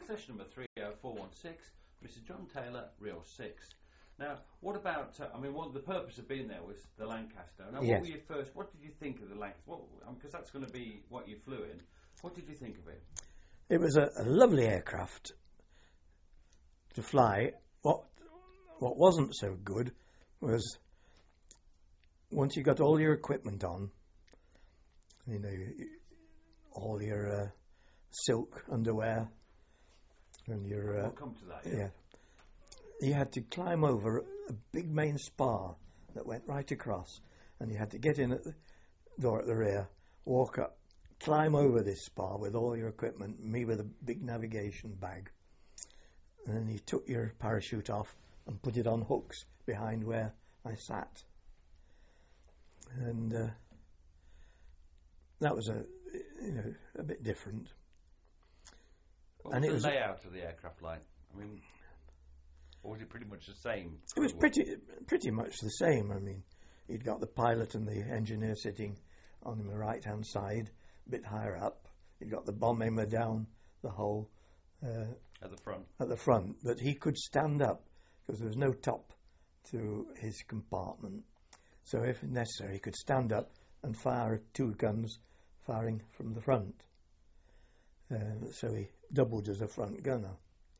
session number 30416, Mr. John Taylor, Reel 6. Now, what about, the purpose of being there was the Lancaster. Now, Yes. what did you think of the Lancaster? Because that's going to be what you flew in. What did you think of it? It was a lovely aircraft to fly. What wasn't so good was once you got all your equipment on, you know, all your silk underwear and your... We'll come to that, yeah. You had to climb over a big main spar that went right across, and you had to get in at the door at the rear, walk up, climb over this spar with all your equipment, me with a big navigation bag, and then you took your parachute off and put it on hooks behind where I sat. And that was a bit different. What was the layout of the aircraft like? I mean, or was it pretty much the same? It was pretty much the same. I mean, you'd got the pilot and the engineer sitting on the right-hand side, a bit higher up. You'd got the bomb aimer down the hole at the front. At the front, but he could stand up because there was no top to his compartment. So, if necessary, he could stand up and fire 2 guns, firing from the front. So he doubled as a front gunner.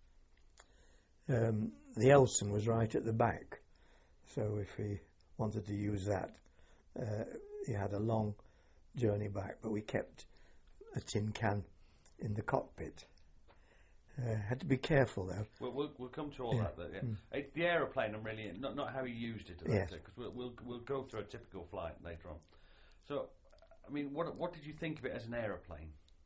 The Elson was right at the back, so if he wanted to use that, he had a long journey back, but we kept a tin can in the cockpit. Had to be careful though. We'll come to all that though. Yeah. It's the aeroplane. I'm really not how you used it. Yes. Because we'll go through a typical flight later on. So, I mean, what did you think of it as an aeroplane?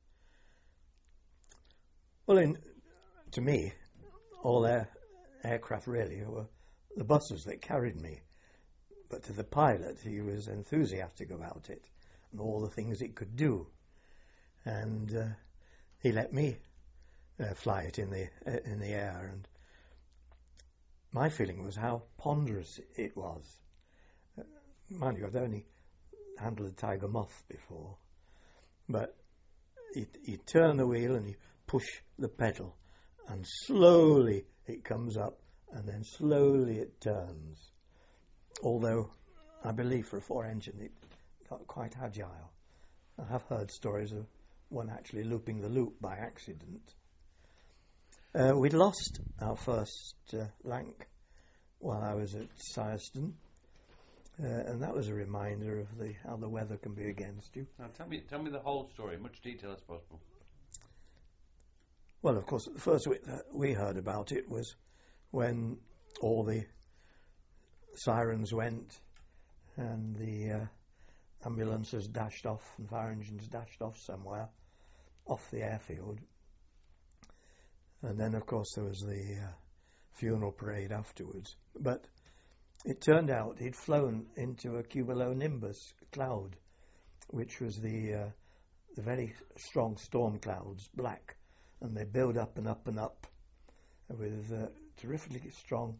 Well, to me, all aircraft really were the buses that carried me. But to the pilot, he was enthusiastic about it and all the things it could do, and he let me fly it in the air. And my feeling was how ponderous it was. Mind you, I'd only handled a Tiger Moth before, but you turn the wheel and you push the pedal, and slowly it comes up, and then slowly it turns. Although I believe for a 4-engine it got quite agile. I have heard stories of one actually looping the loop by accident. We'd lost our first Lanc while I was at Syerston, and that was a reminder of how the weather can be against you. Now tell me the whole story, much detail as possible. Well, of course, the first we heard about it was when all the sirens went and the ambulances dashed off and fire engines dashed off somewhere off the airfield. And then, of course, there was the funeral parade afterwards. But it turned out he'd flown into a cumulonimbus cloud, which was the very strong storm clouds, black, and they build up and up and up with terrifically strong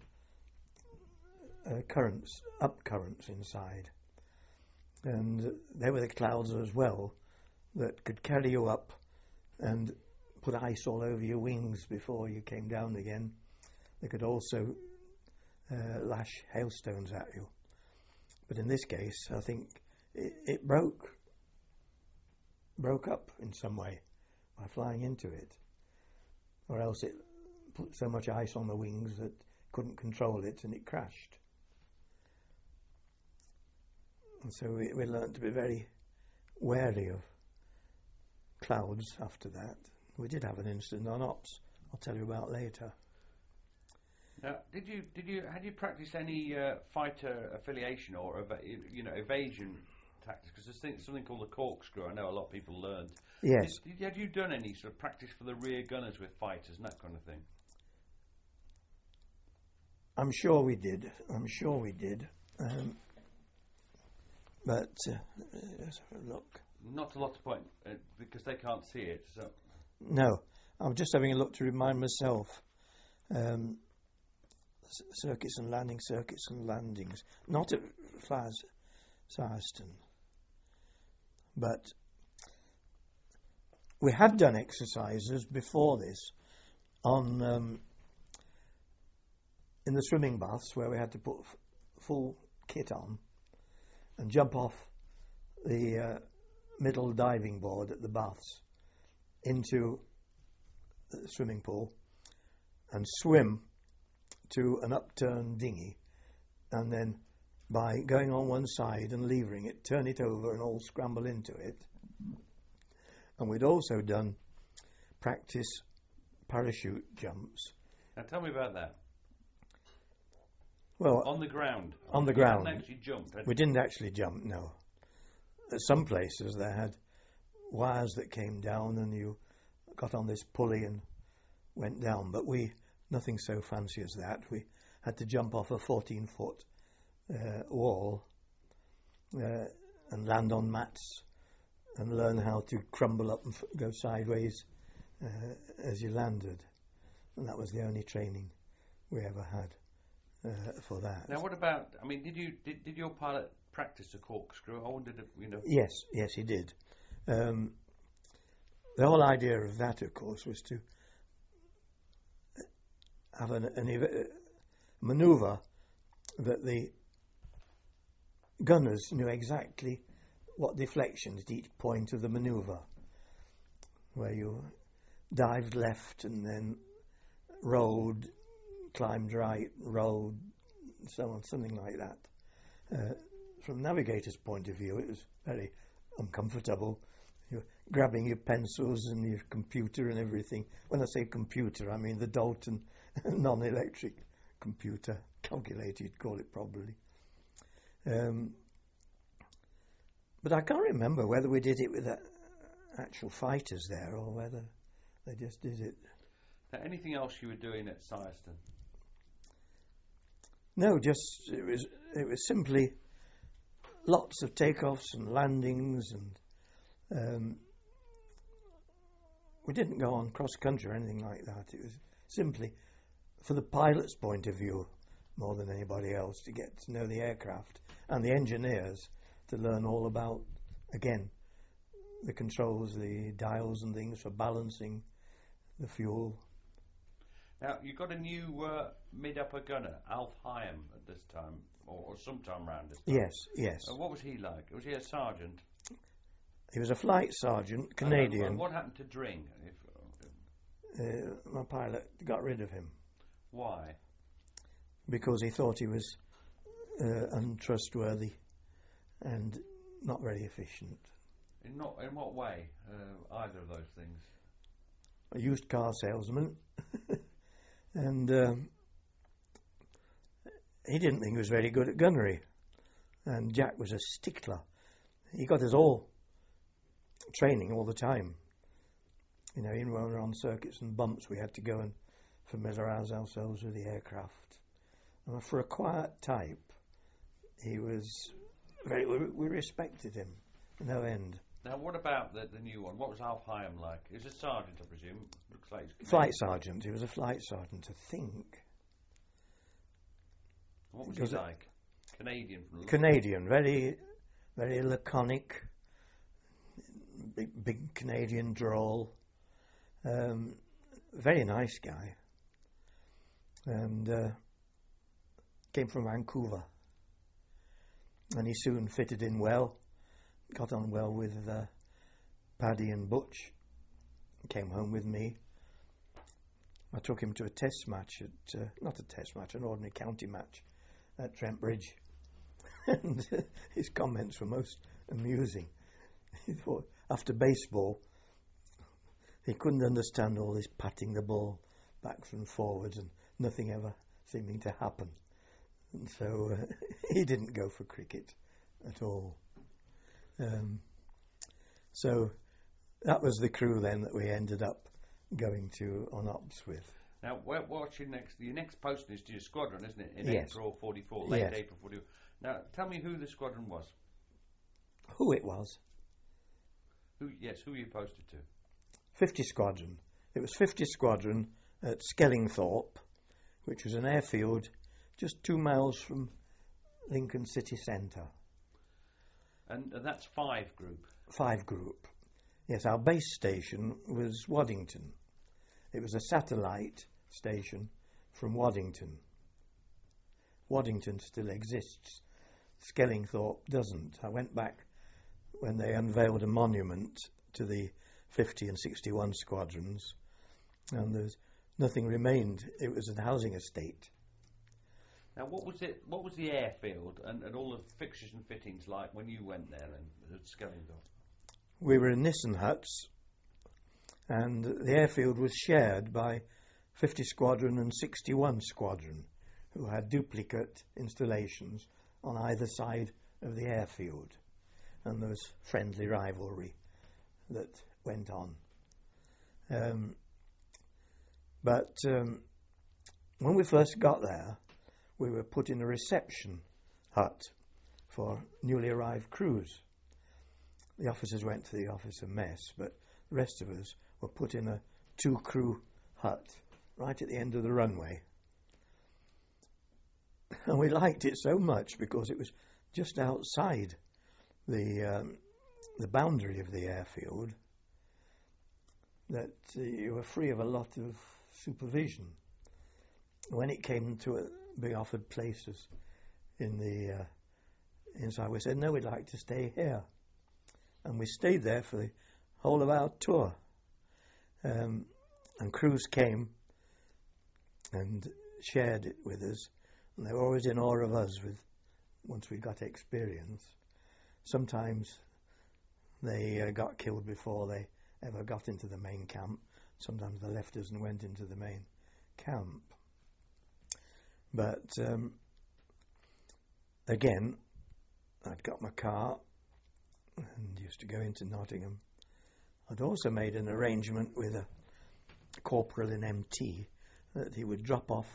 up currents inside. And they were the clouds as well that could carry you up and put ice all over your wings before you came down again. They could also lash hailstones at you. But in this case, I think it broke up in some way by flying into it. Or else it put so much ice on the wings that couldn't control it and it crashed. And so we learned to be very wary of clouds after that. We did have an incident on ops I'll tell you about later. Now, had you practiced any fighter affiliation or evasion tactics? Because there's something called the corkscrew. I know a lot of people learned. Yes. Had you done any sort of practice for the rear gunners with fighters and that kind of thing? I'm sure we did. But let's have a look. Not a lot of point because they can't see it. So no, I'm just having a look to remind myself. Circuits and landings. Not at Syerston, but we had done exercises before this on in the swimming baths where we had to put full kit on and jump off the middle diving board at the baths into the swimming pool and swim to an upturned dinghy, and then by going on one side and levering it, turn it over and all scramble into it. And we'd also done practice parachute jumps. Now tell me about that. Well, On the ground. on the ground. You didn't actually jump. We didn't actually jump, no. At some places they had wires that came down and you got on this pulley and went down, but nothing so fancy as that. We had to jump off a 14-foot wall and land on mats and learn how to crumble up and go sideways as you landed. And that was the only training we ever had for that. Now, what about? I mean, did your pilot practice a corkscrew? I wondered if, you know. Yes, he did. The whole idea of that, of course, was to have a manoeuvre that the gunners knew exactly what deflection at each point of the manoeuvre, where you dived left and then rolled, climbed right, rolled, so on, something like that. From navigator's point of view, it was very uncomfortable. You're grabbing your pencils and your computer and everything. When I say computer, I mean the Dalton non-electric computer, calculator you'd call it probably. But I can't remember whether we did it with actual fighters there or whether they just did it. Now, anything else you were doing at Syerston? No, just it was simply lots of takeoffs and landings, and we didn't go on cross country or anything like that. It was simply for the pilot's point of view more than anybody else, to get to know the aircraft, and the engineers to learn all about, again, the controls, the dials and things for balancing the fuel. Now, you got a new mid-upper gunner, Alf Hyam, at this time, or sometime round this time. Yes. What was he like? Was he a sergeant? He was a flight sergeant, Canadian. And what happened to Dring? My pilot got rid of him. Why? Because he thought he was untrustworthy and not very efficient. In what way? Either of those things. A used car salesman, and he didn't think he was very good at gunnery. And Jack was a stickler. He got us all training all the time. You know, even when we were on circuits and bumps, we had to go and familiarise ourselves with the aircraft. And for a quiet type, he was very. We respected him, no end. Now, what about the new one? What was Alf Hyam like? He was a sergeant, I presume. Looks like he's flight sergeant. He was a flight sergeant, I think. What was he like? Canadian. Canadian, very, very laconic. Big Canadian drawl. Very nice guy. And came from Vancouver. And he soon fitted in well. Got on well with Paddy and Butch. Came home with me. I took him to a test match not a test match, an ordinary county match at Trent Bridge. And his comments were most amusing. He thought, after baseball, he couldn't understand all this patting the ball backwards and forwards and nothing ever seeming to happen. And so he didn't go for cricket at all. So that was the crew then that we ended up going to on ops with. Now, what's your next posting is to your squadron, isn't it? In Yes. April 44, late Yes. April 44. Now, tell me who the squadron was. Who it was? Who you posted to? 50 Squadron. It was 50 Squadron at Skellingthorpe, which was an airfield just 2 miles from Lincoln City Centre. And that's 5 group. 5 group. Yes, our base station was Waddington, It was a satellite station from Waddington. Waddington still exists. Skellingthorpe doesn't. I went back when they unveiled a monument to the 50 and 61 squadrons, and there's nothing remained. It was a housing estate. Now, what was it? What was the airfield and all the fixtures and fittings like when you went there then at Skellingthorpe? We were in Nissen huts, and the airfield was shared by 50 Squadron and 61 Squadron, who had duplicate installations on either side of the airfield, and there was friendly rivalry that went on. But when we first got there, we were put in a reception hut for newly arrived crews. The officers went to the officer mess, but the rest of us were put in a 2-crew hut right at the end of the runway. And we liked it so much because it was just outside the boundary of the airfield that you were free of a lot of supervision. When it came to being offered places in the inside, we said, no, we'd like to stay here. And we stayed there for the whole of our tour. And crews came and shared it with us. And they were always in awe of us once we got experience. Sometimes they got killed before they ever got into the main camp. Sometimes they left us and went into the main camp. But again, I'd got my car and used to go into Nottingham. I'd also made an arrangement with a corporal in MT that he would drop off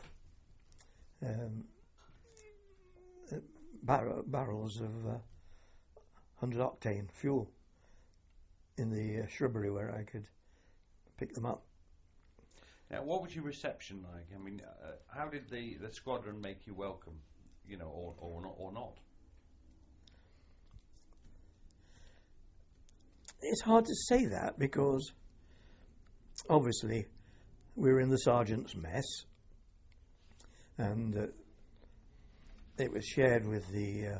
barrels of 100 octane fuel in the shrubbery where I could pick them up. Now, what was your reception like? I mean, how did the squadron make you welcome, or not? It's hard to say that because obviously we were in the sergeant's mess, and it was shared with the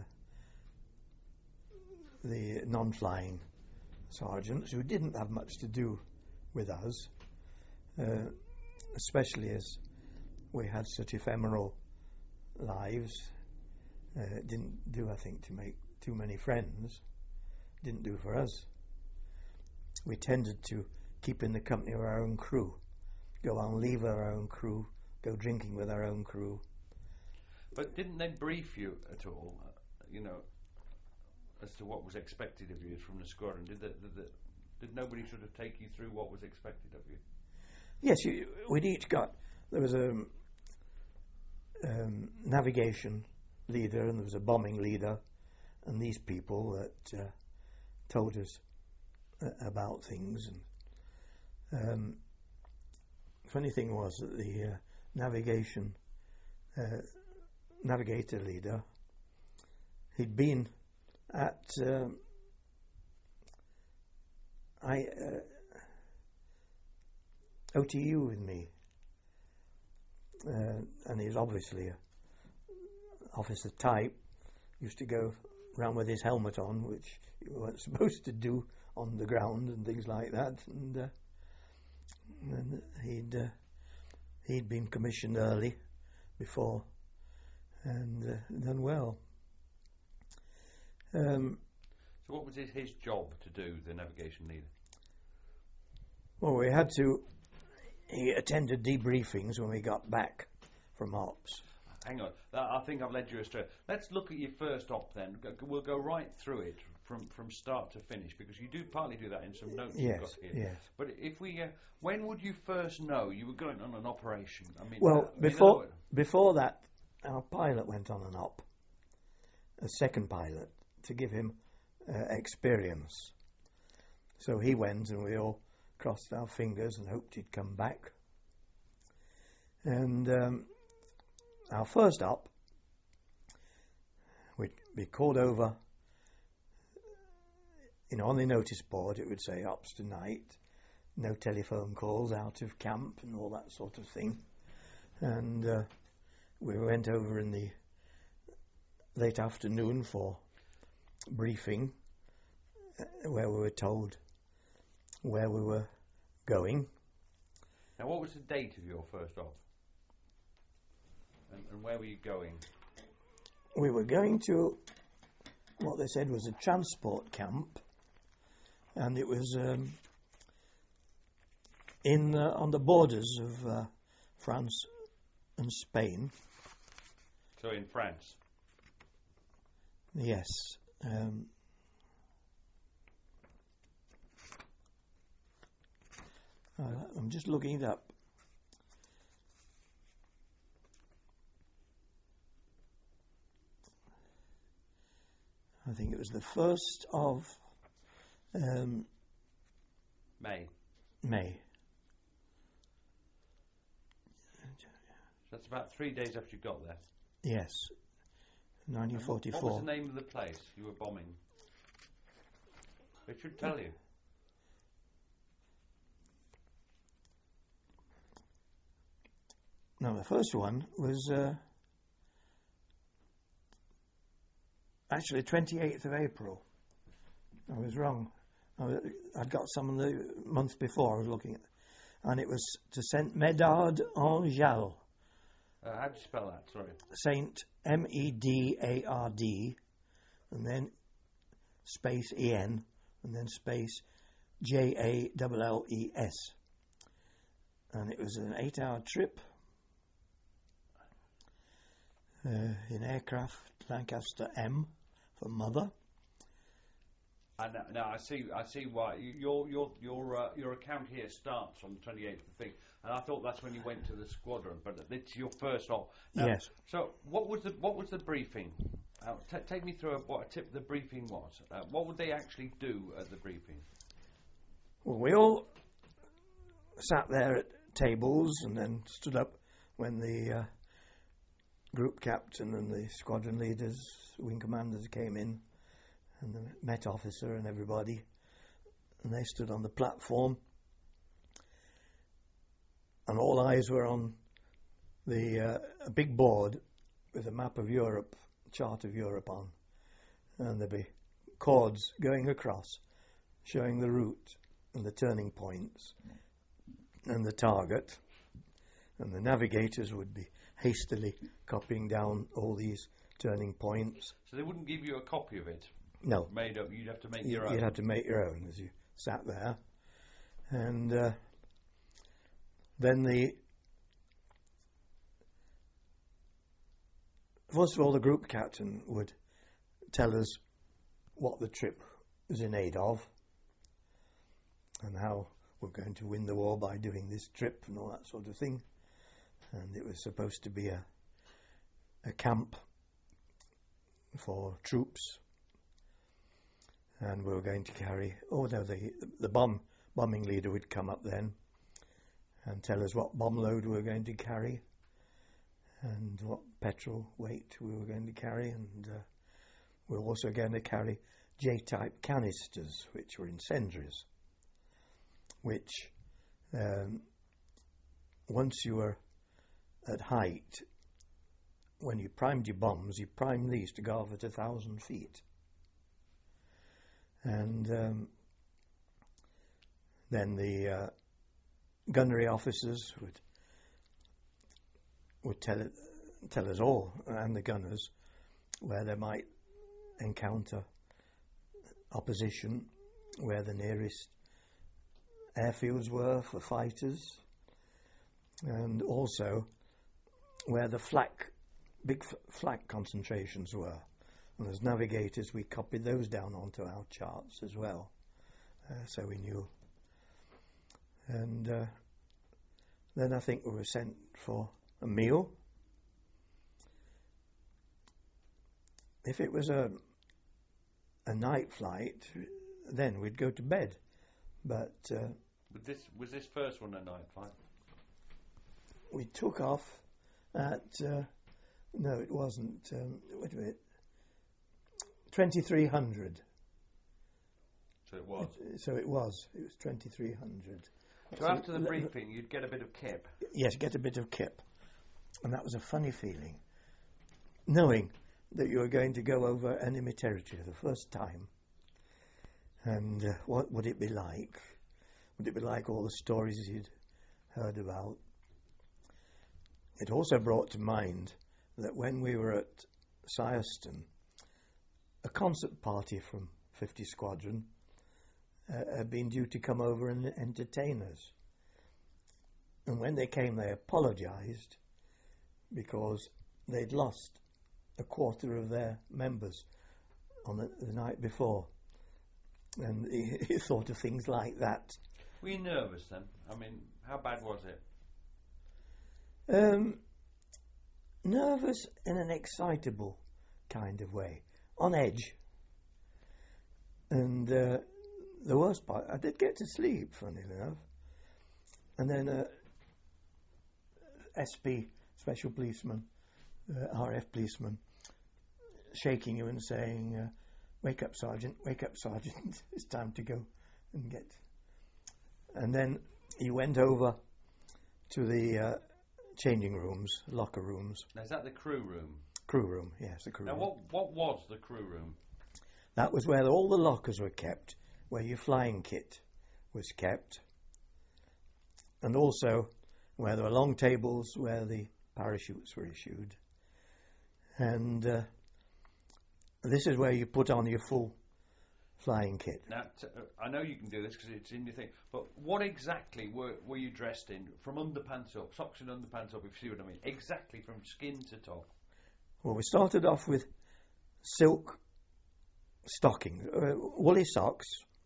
non-flying sergeants who didn't have much to do with us, especially as we had such ephemeral lives. It didn't do, I think, to make too many friends. Didn't do for us. We tended to keep in the company of our own crew, go on leave with our own crew, go drinking with our own crew. But didn't they brief you at all, as to what was expected of you from the squadron? Did nobody sort of take you through what was expected of you? Yes, we'd each got, there was a navigation leader and there was a bombing leader, and these people that told us about things. And funny thing was that the navigator leader, he'd been at OTU with me, and he's obviously an officer type. Used to go around with his helmet on, which you weren't supposed to do on the ground and things like that. And he'd been commissioned early before and done well. So what was his job to do, the navigation leader? Well, he attended debriefings when we got back from ops. Hang on, I think I've led you astray. Let's look at your first op then. We'll go right through it from start to finish, because you do partly do that in some notes you've got here. Yes. But if we, when would you first know you were going on an operation? I mean, well, before that, our pilot went on an op, a second pilot, to give him experience. So he went, and we all crossed our fingers and hoped he'd come back. And our first op, we'd be called over. On the notice board it would say ops tonight, no telephone calls out of camp and all that sort of thing. And we went over in the late afternoon for briefing, where we were told where we were going. Now, what was the date of your first op? And where were you going? We were going to what they said was a transport camp, and it was on the borders of France and Spain. So in France? Yes. I'm just looking it up. I think it was the 1st of May. May. So that's about 3 days after you got there. Yes, 1944. What was the name of the place you were bombing? It should tell you. No, the first one was actually 28th of April. I was wrong. I'd got some the month before I was looking at, and it was to Saint Medard en Jalles. How do you spell that? Sorry. Saint Medard, and then space En, and then space JALLES. And it was an 8-hour trip in aircraft Lancaster M for mother. And now I see why your account here starts on the 28th of the thing, and I thought that's when you went to the squadron, but it's your first op. Now, yes. So what was the briefing? Take me through what a tip the briefing was. What would they actually do at the briefing? Well, we all sat there at tables and then stood up when the group captain and the squadron leaders, wing commanders came in, and the Met officer and everybody, and they stood on the platform, and all eyes were on the a big board with a map of Europe, chart of Europe on, and there'd be cords going across showing the route and the turning points and the target, and the navigators would be hastily copying down all these turning points. So they wouldn't give you a copy of it? No. Made up, you'd have to make your own? You'd have to make your own as you sat there. And then first of all, the group captain would tell us what the trip was in aid of and how we're going to win the war by doing this trip and all that sort of thing. And it was supposed to be a camp for troops, and we were going to carry. Oh no, the bombing leader would come up then and tell us what bomb load we were going to carry and what petrol weight we were going to carry, and we were also going to carry J-type canisters, which were incendiaries, which once you were at height, when you primed your bombs, you primed these to go off at 1,000 feet. And then the gunnery officers would tell us all, and the gunners, where they might encounter opposition, where the nearest airfields were for fighters, and also where the big flak concentrations were. And as navigators, we copied those down onto our charts as well, so we knew. And then I think we were sent for a meal. If it was a night flight, then we'd go to bed. But was this first one a night flight? We took off at no, it wasn't. Wait a minute. 2300. So it was. It was 2300. So after the briefing, you'd get a bit of kip. Yes, get a bit of kip. And that was a funny feeling, knowing that you were going to go over enemy territory the first time. And what would it be like? Would it be like all the stories you'd heard about? It also brought to mind that when we were at Syerston, a concert party from 50 Squadron had been due to come over and entertain us. And when they came, they apologised because they'd lost a quarter of their members on the night before. And he thought of things like that. Were you nervous then? I mean, how bad was it? Nervous in an excitable kind of way. On edge. And the worst part, I did get to sleep, funnily enough. And then SP, Special Policeman, RF Policeman, shaking you and saying, wake up, Sergeant, it's time to go and get... And then he went over to the changing rooms, locker rooms. Now, is that the crew room? Crew room, yes, the crew room. Now, what was the crew room? That was where all the lockers were kept, where your flying kit was kept, and also where there were long tables where the parachutes were issued. And this is where you put on your full flying kit. Now, I know you can do this because it's in your thing, but what exactly were you dressed in, from underpants up, socks and underpants up, if you see what I mean, exactly from skin to top? Well, we started off with silk stockings, woolly socks.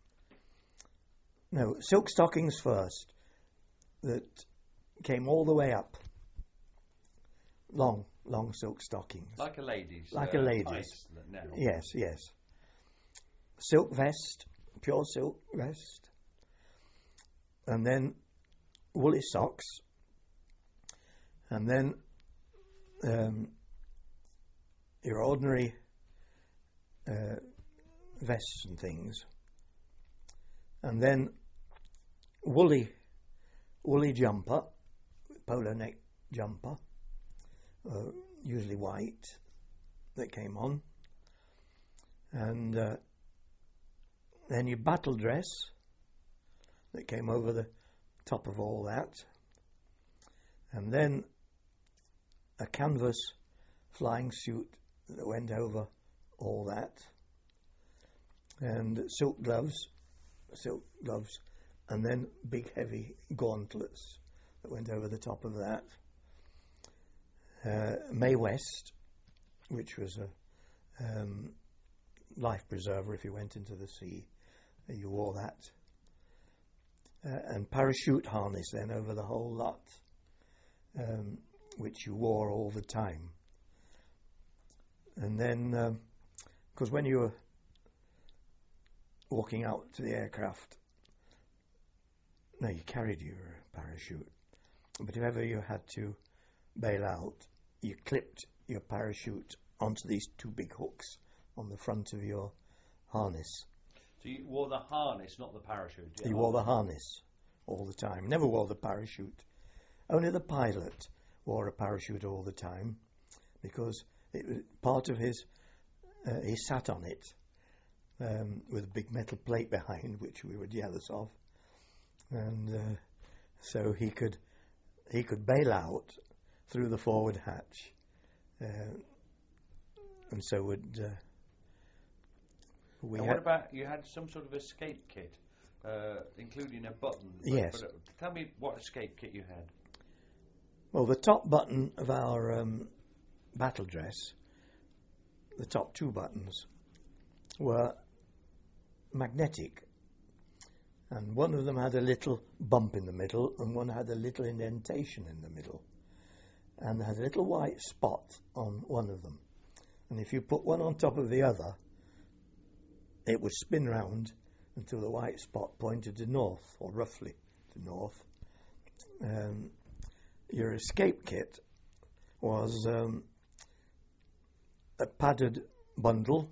No, silk stockings first, that came all the way up. Long silk stockings. Like a lady's. Like a lady's. Now. Yes. Silk vest, pure silk vest. And then woolly socks. And then your ordinary vests and things. And then woolly jumper, polo neck jumper, usually white, that came on. And then your battle dress that came over the top of all that. And then a canvas flying suit that went over all that. And silk gloves, and then big heavy gauntlets that went over the top of that. Mae West, which was a life preserver if you went into the sea. You wore that. And parachute harness then over the whole lot, which you wore all the time. And then, because when you were walking out to the aircraft, no, you carried your parachute. But if ever you had to bail out, you clipped your parachute onto these two big hooks on the front of your harness. So you wore the harness, not the parachute? You wore the harness all the time. Never wore the parachute. Only the pilot wore a parachute all the time, because it was part of his... he sat on it with a big metal plate behind, which we were jealous of. And so he could bail out through the forward hatch, and so would we. And what about, you had some sort of escape kit, including a button? Yes. But tell me what escape kit you had. Well, the top button of our battle dress, the top two buttons, were magnetic. And one of them had a little bump in the middle, and one had a little indentation in the middle, and had a little white spot on one of them. And if you put one on top of the other, it would spin round until the white spot pointed to north, or roughly to north. Your escape kit was a padded bundle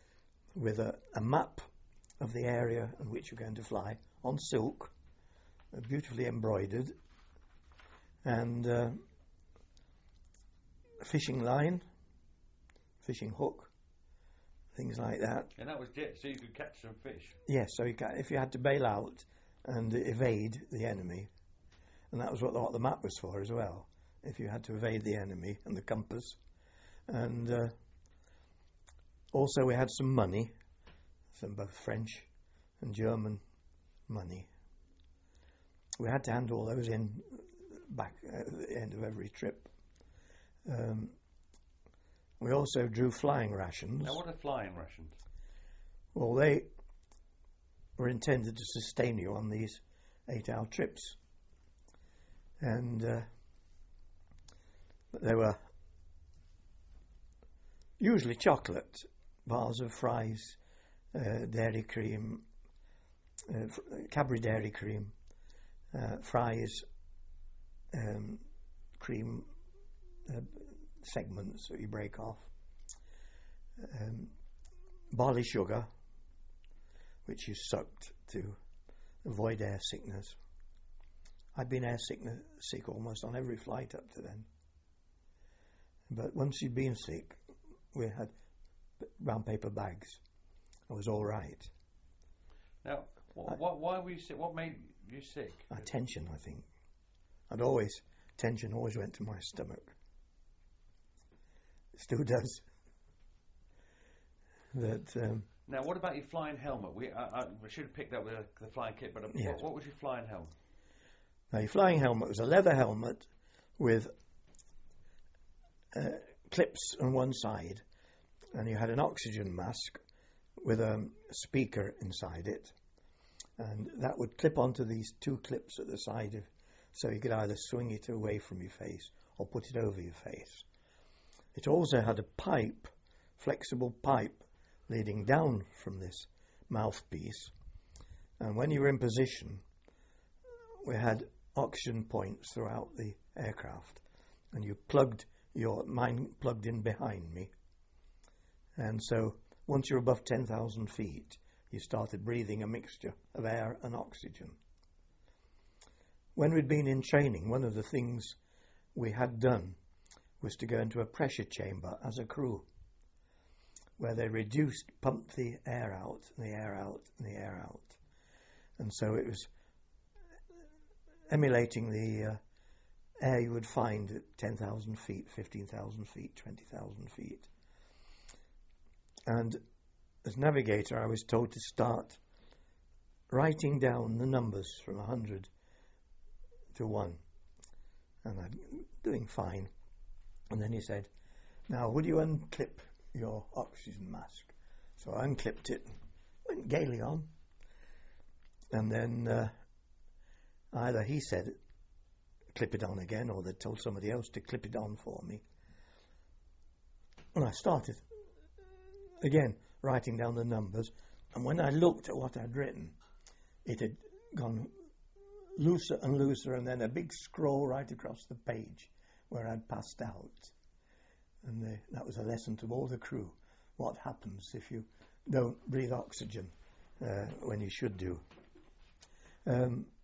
with a map of the area in which you're going to fly on silk, beautifully embroidered, and a fishing line, fishing hook, things like that. And that was so you could catch some fish. Yes, so if you had to bail out and evade the enemy, and that was what the map was for as well, if you had to evade the enemy, and the compass. And also we had some money, some both French and German money. We had to hand all those in back at the end of every trip. We also drew flying rations. Now, what are flying rations? Well, they were intended to sustain you on these 8-hour trips. And they were usually chocolate, bars of fries, dairy cream, Cadbury dairy cream, fries, cream segments that you break off, barley sugar, which you sucked to avoid air sickness. I'd been sick almost on every flight up to then. But once you'd been sick, we had brown paper bags. I was all right. Now, why were you sick? What made you sick? Tension, I think. Tension always went to my stomach. It still does. Now, what about your flying helmet? I should have picked up the flying kit, but yes. What was your flying helmet? Now, your flying helmet was a leather helmet with clips on one side, and you had an oxygen mask with a speaker inside it, and that would clip onto these two clips at the side, so you could either swing it away from your face or put it over your face. It also had a pipe, flexible pipe, leading down from this mouthpiece, and when you were in position, we had oxygen points throughout the aircraft, and mine plugged in behind me, and so once you're above 10,000 feet, you started breathing a mixture of air and oxygen. When we'd been in training, one of the things we had done was to go into a pressure chamber as a crew, where they pumped the air out, and the air out, and the air out. And so it was emulating the air you would find at 10,000 feet, 15,000 feet, 20,000 feet. And as navigator, I was told to start writing down the numbers from 100 to 1. And I'm doing fine. And then he said, "Now, would you unclip your oxygen mask?" So I unclipped it, went gaily on. And then either he said, "Clip it on again," or they told somebody else to clip it on for me. And I started again writing down the numbers, and when I looked at what I'd written, it had gone looser and looser, and then a big scroll right across the page where I'd passed out. And that was a lesson to all the crew, what happens if you don't breathe oxygen when you should do.